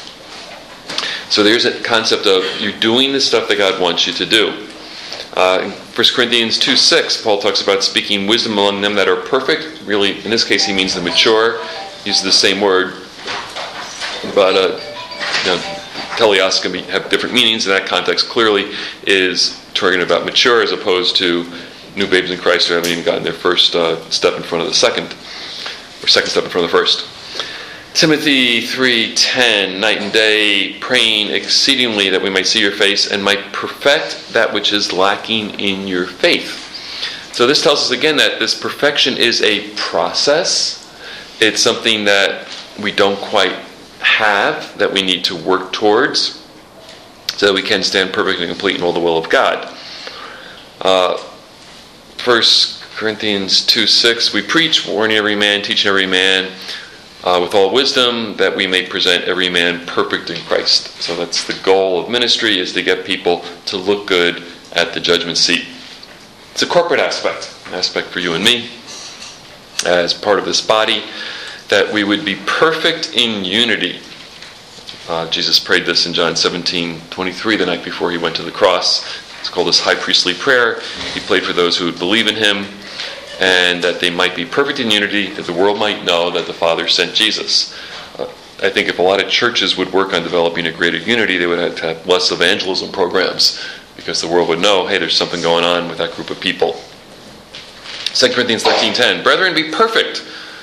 So there's a concept of you're doing the stuff that God wants you to do. Uh, in First Corinthians two six, Paul talks about speaking wisdom among them that are perfect. Really, in this case, he means the mature. He uses the same word. But, uh, you know, teleos can be, have different meanings. In that context, clearly is talking about mature as opposed to new babes in Christ who haven't even gotten their first uh, step in front of the second, or second step in front of the first. Timothy three ten, night and day, praying exceedingly that we might see your face and might perfect that which is lacking in your faith. So this tells us again that this perfection is a process. It's something that we don't quite have, that we need to work towards, so that we can stand perfect and complete in all the will of God. Uh, First Corinthians two six, we preach, warning every man, teaching every man, uh, with all wisdom, that we may present every man perfect in Christ. So that's the goal of ministry, is to get people to look good at the judgment seat. It's a corporate aspect, an aspect for you and me, as part of this body, that we would be perfect in unity. Uh, Jesus prayed this in John seventeen twenty-three, the night before he went to the cross. It's called his high priestly prayer. He prayed for those who would believe in him, and that they might be perfect in unity, that the world might know that the Father sent Jesus. Uh, I think if a lot of churches would work on developing a greater unity, they would have to have less evangelism programs, because the world would know, hey, there's something going on with that group of people. Second Corinthians thirteen ten, brethren, be perfect.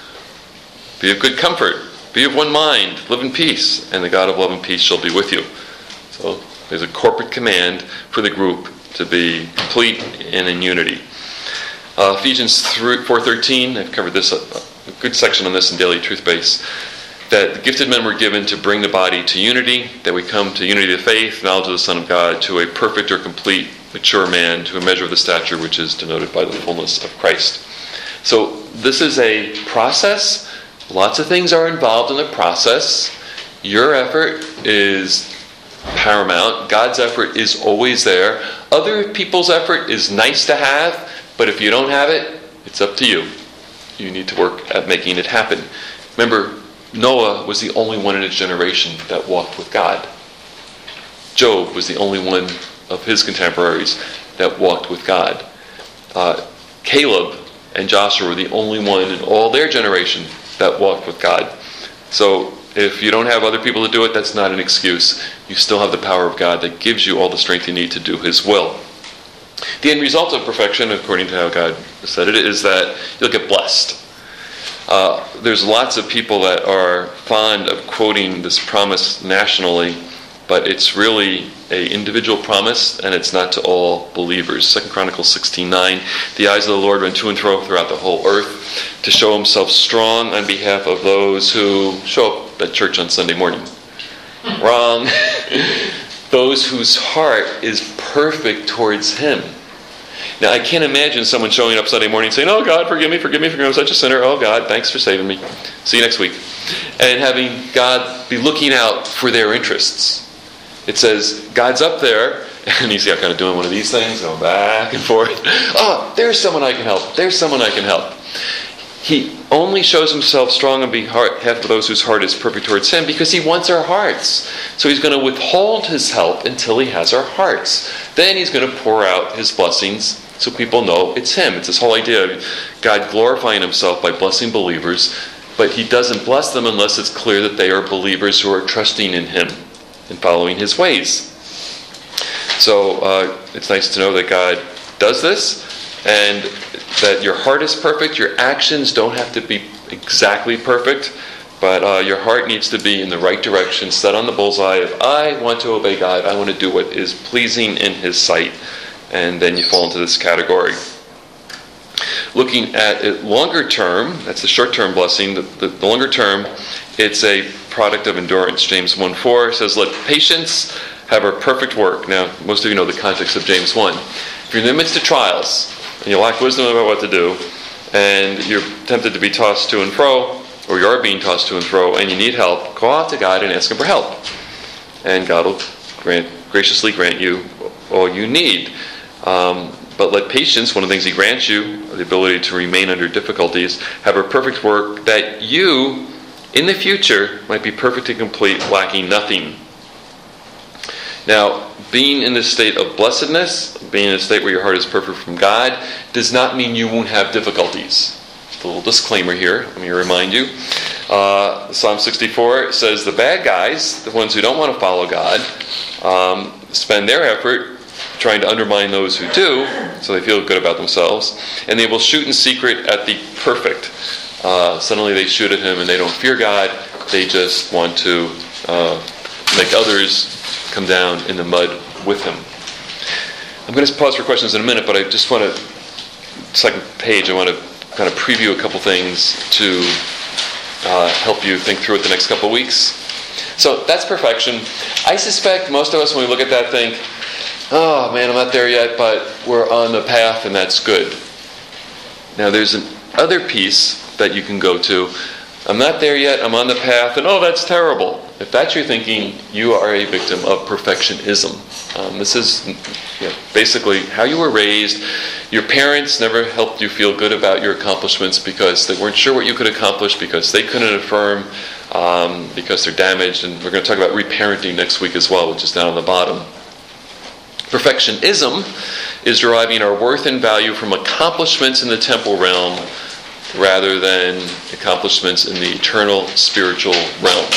Be of good comfort. Be of one mind. Live in peace. And the God of love and peace shall be with you. So there's a corporate command for the group to be complete and in unity. Uh, Ephesians four thirteen, I've covered this, a, a good section on this in Daily Truth Base, that the gifted men were given to bring the body to unity, that we come to unity of faith, knowledge of the Son of God, to a perfect or complete, mature man, to a measure of the stature which is denoted by the fullness of Christ. So this is a process. Lots of things are involved in the process. Your effort is paramount. God's effort is always there. Other people's effort is nice to have, but if you don't have it, it's up to you. you need to work at making it happen. Remember, Noah was the only one in his generation that walked with God. Job was the only one of his contemporaries that walked with God. Uh, Caleb and Joshua were the only one in all their generation that walked with God. So if you don't have other people to do it, that's not an excuse. You still have the power of God that gives you all the strength you need to do His will. The end result of perfection, according to how God said it, is that you'll get blessed. Uh, there's lots of people that are fond of quoting this promise nationally, but it's really an individual promise, and it's not to all believers. Second Chronicles sixteen nine, the eyes of the Lord run to and fro throughout the whole earth to show Himself strong on behalf of those who show up at church on Sunday morning. Wrong. Those whose heart is perfect towards Him. Now, I can't imagine someone showing up Sunday morning saying, "Oh, God, forgive me, forgive me, forgive me, I'm such a sinner. Oh, God, thanks for saving me. See you next week." And having God be looking out for their interests. It says, God's up there, and He's kind of doing one of these things, going back and forth. Oh, there's someone I can help. There's someone I can help. He only shows Himself strong on behalf of those whose heart is perfect towards Him because He wants our hearts. So He's going to withhold His help until He has our hearts. Then He's going to pour out His blessings so people know it's Him. It's this whole idea of God glorifying Himself by blessing believers, but He doesn't bless them unless it's clear that they are believers who are trusting in Him and following His ways. So uh, it's nice to know that God does this, and that your heart is perfect. Your actions don't have to be exactly perfect, but uh, your heart needs to be in the right direction, set on the bullseye of, I want to obey God. I want to do what is pleasing in His sight. And then you fall into this category. Looking at it longer term, that's the short-term blessing. The, the, the longer term, it's a product of endurance. James one four says, let patience have her perfect work. Now, most of you know the context of James one. If you're in the midst of trials, and you lack wisdom about what to do, and you're tempted to be tossed to and fro, or you are being tossed to and fro, and you need help, go out to God and ask Him for help. And God will grant, graciously grant you all you need. Um, but let patience, one of the things He grants you, the ability to remain under difficulties, have her perfect work, that you, in the future, might be perfect and complete, lacking nothing. Now, being in this state of blessedness, being in a state where your heart is perfect from God, does not mean you won't have difficulties. Just a little disclaimer here, let me remind you. Uh, Psalm sixty-four says the bad guys, the ones who don't want to follow God, um, spend their effort trying to undermine those who do, so they feel good about themselves, and they will shoot in secret at the perfect. Uh, suddenly they shoot at Him and they don't fear God, they just want to uh, make others come down in the mud with Him. I'm going to pause for questions in a minute, but I just want to, second page, I want to kind of preview a couple things to uh, help you think through it the next couple of weeks. So that's perfection. I suspect most of us, when we look at that, think, oh man, I'm not there yet, but we're on the path and that's good. Now there's an other piece that you can go to. I'm not there yet, I'm on the path, and oh, that's terrible. If that's your thinking, you are a victim of perfectionism. Um, this is you know, basically how you were raised. Your parents never helped you feel good about your accomplishments because they weren't sure what you could accomplish, because they couldn't affirm, um, because they're damaged. And we're going to talk about reparenting next week as well, which is down on the bottom. Perfectionism is deriving our worth and value from accomplishments in the temporal realm rather than accomplishments in the eternal spiritual realm.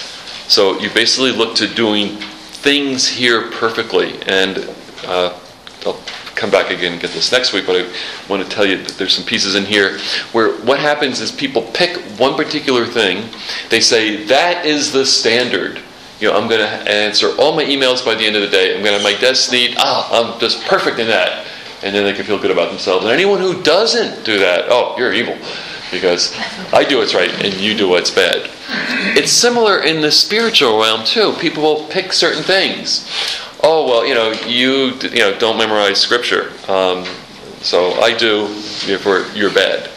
So you basically look to doing things here perfectly. And uh, I'll come back again and get this next week, but I want to tell you that there's some pieces in here where what happens is people pick one particular thing. They say, that is the standard. You know, I'm going to answer all my emails by the end of the day. I'm going to have my desk neat. Ah, I'm just perfect in that. And then they can feel good about themselves. And anyone who doesn't do that, oh, you're evil. Because I do what's right and you do what's bad. It's similar in the spiritual realm too. People will pick certain things. Oh, well, you know, you you know don't memorize scripture. Um, so I do, therefore you're bad.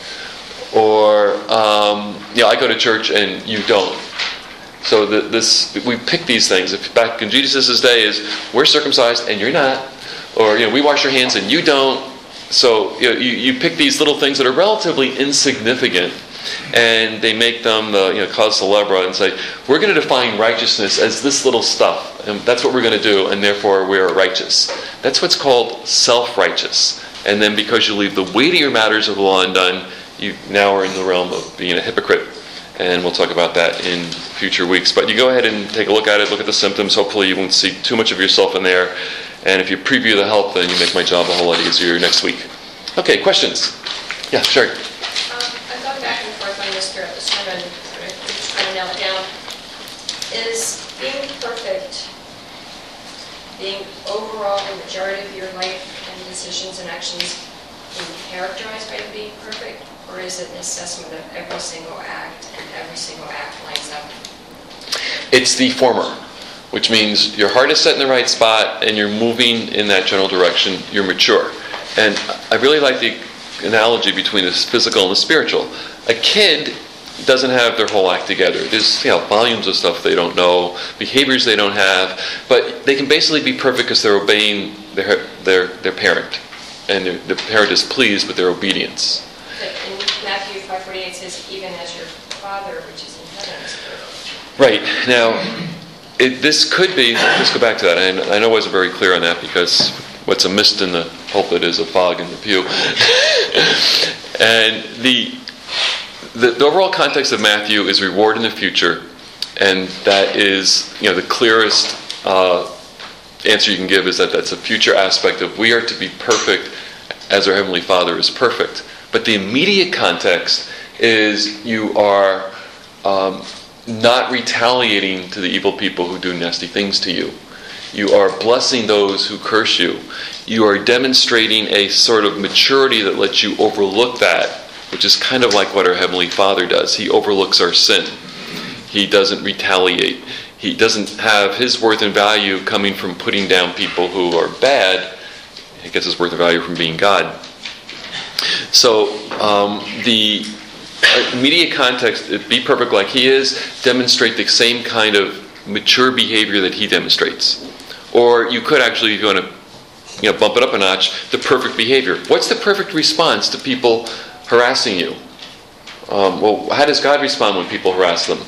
Or, um, you know, I go to church and you don't. So the, this we pick these things. If back in Jesus' day is we're circumcised and you're not, or you know we wash our hands and you don't. so you, know, you you pick these little things that are relatively insignificant, and they make them the you know cause célèbre and say, we're going to define righteousness as this little stuff, and that's what we're going to do, and therefore we're righteous. That's what's called self-righteous. And then because you leave the weightier matters of the law undone, you now are in the realm of being a hypocrite. And we'll talk about that in future weeks. But you go ahead and take a look at it, look at the symptoms. Hopefully you won't see too much of yourself in there. And if you preview the help, then you make my job a whole lot easier next week. Okay, questions? Yeah, sure. Um, I've gone back and forth on this throughout the sermon. I'm just trying to nail it down. Is being perfect, being overall the majority of your life and decisions and actions being characterized by being perfect? Or is it an assessment of every single act, and every single act lines up? It's the former, which means your heart is set in the right spot and you're moving in that general direction. You're mature. And I really like the analogy between the physical and the spiritual. A kid doesn't have their whole act together. There's you know volumes of stuff they don't know, behaviors they don't have, but they can basically be perfect because they're obeying their their their parent, and their, the parent is pleased with their obedience. In Matthew five forty-eight says, even as your Father which is in heaven is perfect. Right. Now, it, this could be, let's go back to that. I, I know I wasn't very clear on that because what's a mist in the pulpit is a fog in the pew. And the, the the overall context of Matthew is reward in the future, and that is, you know, the clearest uh, answer you can give is that that's a future aspect of we are to be perfect as our Heavenly Father is perfect. But the immediate context is you are um, not retaliating to the evil people who do nasty things to you. You are blessing those who curse you. You are demonstrating a sort of maturity that lets you overlook that, which is kind of like what our Heavenly Father does. He overlooks our sin. He doesn't retaliate. He doesn't have his worth and value coming from putting down people who are bad. He gets his worth and value from being God. So um, the immediate context, be perfect like he is, demonstrate the same kind of mature behavior that he demonstrates. Or you could actually, if you want to you know, bump it up a notch, the perfect behavior. What's the perfect response to people harassing you? Um, well, how does God respond when people harass them?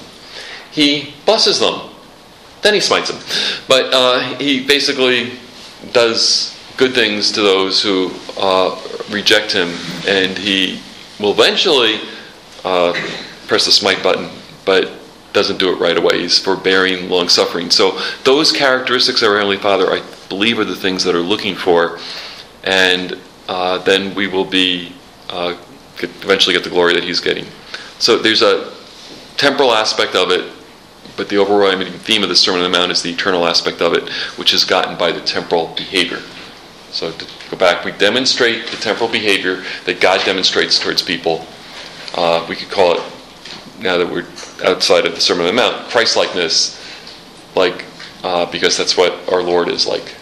He blesses them. Then he smites them. But uh, he basically does good things to those who uh, reject him, and he will eventually uh, press the smite button, but doesn't do it right away. He's forbearing, long-suffering. So those characteristics of our Heavenly Father, I believe, are the things that are looking for, and uh, then we will be uh, get, eventually get the glory that he's getting. So there's a temporal aspect of it, but the overriding theme of the Sermon on the Mount is the eternal aspect of it, which is gotten by the temporal behavior. So to go back, we demonstrate the temporal behavior that God demonstrates towards people. Uh, we could call it, now that we're outside of the Sermon on the Mount, Christ-likeness, like, uh, because that's what our Lord is like.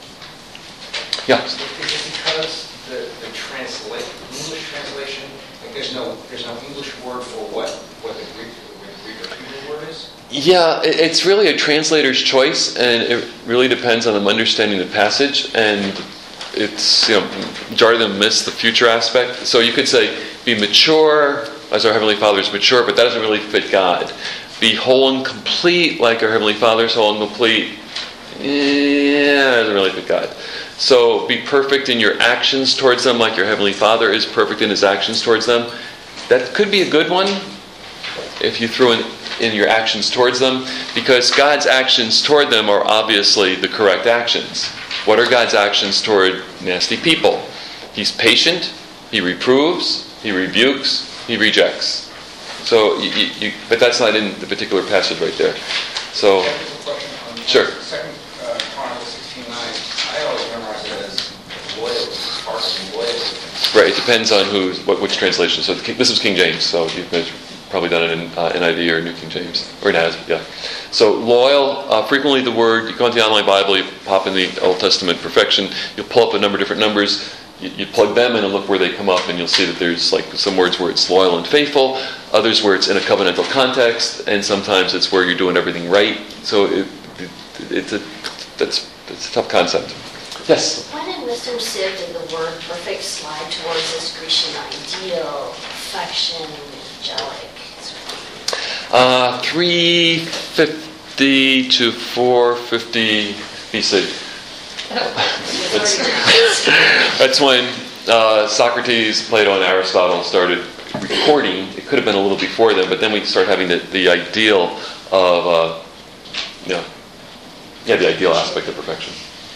Yeah? Is it because the, the translate, English translation, like there's no there's no English word for what, what the Greek, what the Greek or Hebrew word is? Yeah, it's really a translator's choice, and it really depends on them understanding the passage, and it's, you know, majority of them miss the future aspect. So you could say, be mature as our Heavenly Father is mature, but that doesn't really fit God. Be whole and complete like our Heavenly Father is whole and complete. Yeah, that doesn't really fit God. So be perfect in your actions towards them like your Heavenly Father is perfect in his actions towards them. That could be a good one if you threw in, in your actions towards them, because God's actions toward them are obviously the correct actions. What are God's actions toward nasty people? He's patient, he reproves, he rebukes, he rejects. So, you, you, you, but that's not in the particular passage right there. So, sure. Second uh, Chronicles sixteen nine. I always memorize it as loyalty, sparkling loyalty. Right. It depends on who, what, which translation. So this is King James. So you've probably done it in uh, N I V or New King James or N A S. Yeah. So loyal. Uh, frequently, the word. You go into the online Bible. You pop in the Old Testament perfection. You'll pull up a number of different numbers. You, you plug them in and look where they come up, and you'll see that there's like some words where it's loyal and faithful, others where it's in a covenantal context, and sometimes it's where you're doing everything right. So it, it, it's a that's it's a tough concept. Yes. When in Wisdom Sieve did the the word perfect slide towards this Grecian ideal, perfection, angelic? Uh, three fifty to four fifty B C. That's, that's when uh, Socrates, Plato, and Aristotle started recording. It could have been a little before then, but then we start having the, the ideal of, uh, you know, yeah, the ideal aspect of perfection.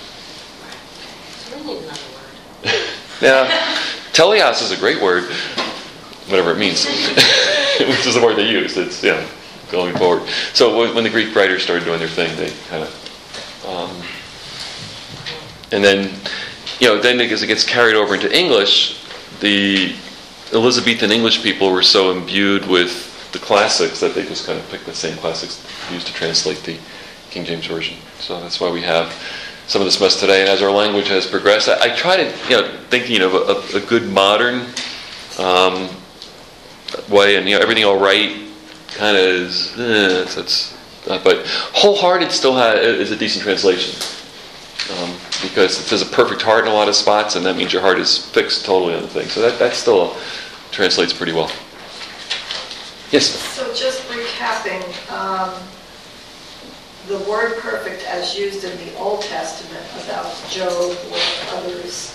So we need another word. Yeah, teleos is a great word, whatever it means, which is the word they used. It's, yeah, going forward. So when, when the Greek writers started doing their thing, they kind of, um, and then, you know, then as it gets carried over into English, the Elizabethan English people were so imbued with the classics that they just kind of picked the same classics used to translate the King James Version. So that's why we have some of this mess today. And as our language has progressed, I, I try to, you know, thinking of a, a good modern um, way, and, you know, everything all right kind of is, eh, it's, it's uh, but wholehearted still has, is a decent translation. Um, because it says a perfect heart in a lot of spots, and that means your heart is fixed totally on the thing. So that, that still translates pretty well. Yes? So just recapping, um, the word perfect as used in the Old Testament about Job or others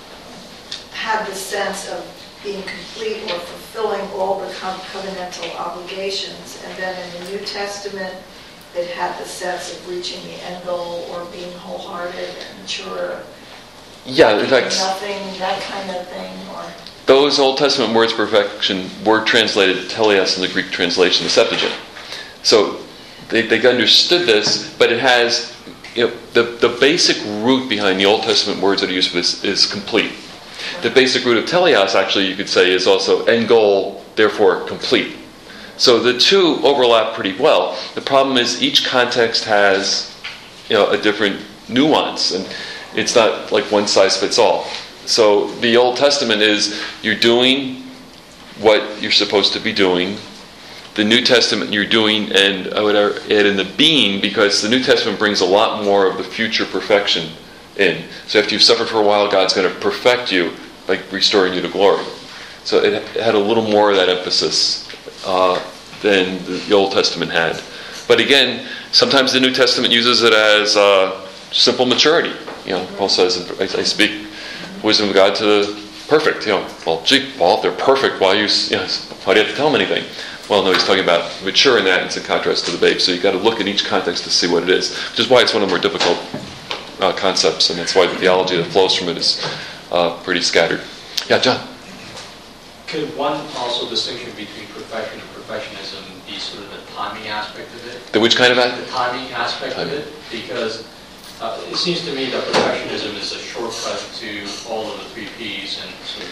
had the sense of being complete or fulfilling all the covenantal obligations, and then in the New Testament it had the sense of reaching the end goal or being wholehearted and mature. Yeah, in fact, nothing, that kind of thing, or those Old Testament words perfection were translated teleos in the Greek translation, the Septuagint. So they, they understood this, but it has, you know, the, the basic root behind the Old Testament words that are used for this is complete. The basic root of teleos, actually, you could say, is also end goal, therefore complete. So the two overlap pretty well. The problem is each context has, you know, a different nuance, and it's not like one size fits all. So the Old Testament is you're doing what you're supposed to be doing. The New Testament you're doing, and I would add in the being, because the New Testament brings a lot more of the future perfection in. So after you've suffered for a while, God's going to perfect you by restoring you to glory. So it had a little more of that emphasis uh, than the Old Testament had. But again, sometimes the New Testament uses it as uh, simple maturity. You know, Paul says, I, I speak wisdom of God to the perfect. You know, well, gee, Paul, if they're perfect, why you, you know, why do you have to tell them anything? Well, no, he's talking about mature in that. It's in contrast to the babe. So you've got to look at each context to see what it is, which is why it's one of the more difficult uh, concepts, and that's why the theology that flows from it is uh, pretty scattered. Yeah, John? Could one also distinction between perfection and perfectionism be sort of the timing aspect of it? The which kind of The timing aspect timing. of it? Because uh, it seems to me that perfectionism is a shortcut to all of the three P's. And so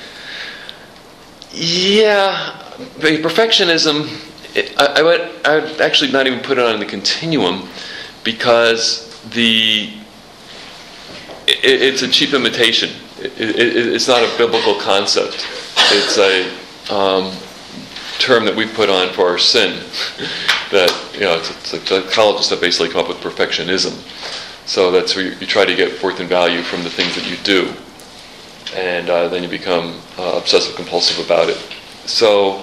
yeah, perfectionism, it, I, I, would, I would actually not even put it on the continuum, because the it, it's a cheap imitation. It, it, it's not a biblical concept. It's a um, term that we put on for our sin. That, you know, it's, it's like psychologists have basically come up with perfectionism. So that's where you, you try to get worth and value from the things that you do, and uh, then you become uh, obsessive compulsive about it. So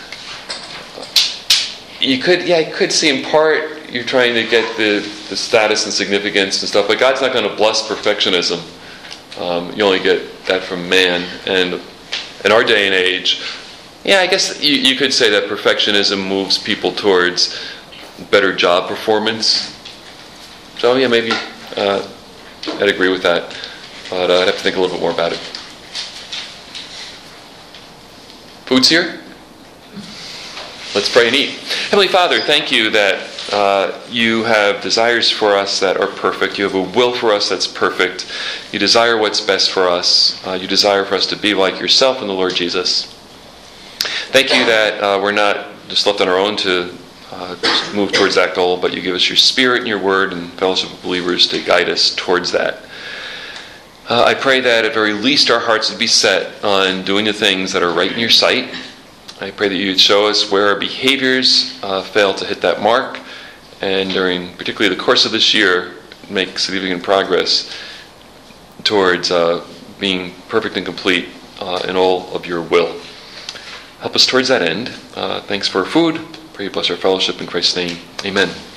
you could, yeah, you could see in part you're trying to get the, the status and significance and stuff, but God's not going to bless perfectionism. Um, you only get that from man, and in our day and age, yeah, I guess you, you could say that perfectionism moves people towards better job performance. So yeah, maybe uh, I'd agree with that, but uh, I'd have to think a little bit more about it. Food's here? Let's pray and eat. Heavenly Father, thank you that uh, you have desires for us that are perfect. You have a will for us that's perfect. You desire what's best for us. Uh, you desire for us to be like yourself in the Lord Jesus. Thank you that uh, we're not just left on our own to uh, move towards that goal, but you give us your Spirit and your Word and fellowship of believers to guide us towards that. Uh, I pray that at very least our hearts would be set on doing the things that are right in your sight. I pray that you would show us where our behaviors uh, fail to hit that mark, and during particularly the course of this year, make significant progress towards uh, being perfect and complete uh, in all of your will. Help us towards that end. Uh, thanks for food. Pray you bless our fellowship in Christ's name. Amen.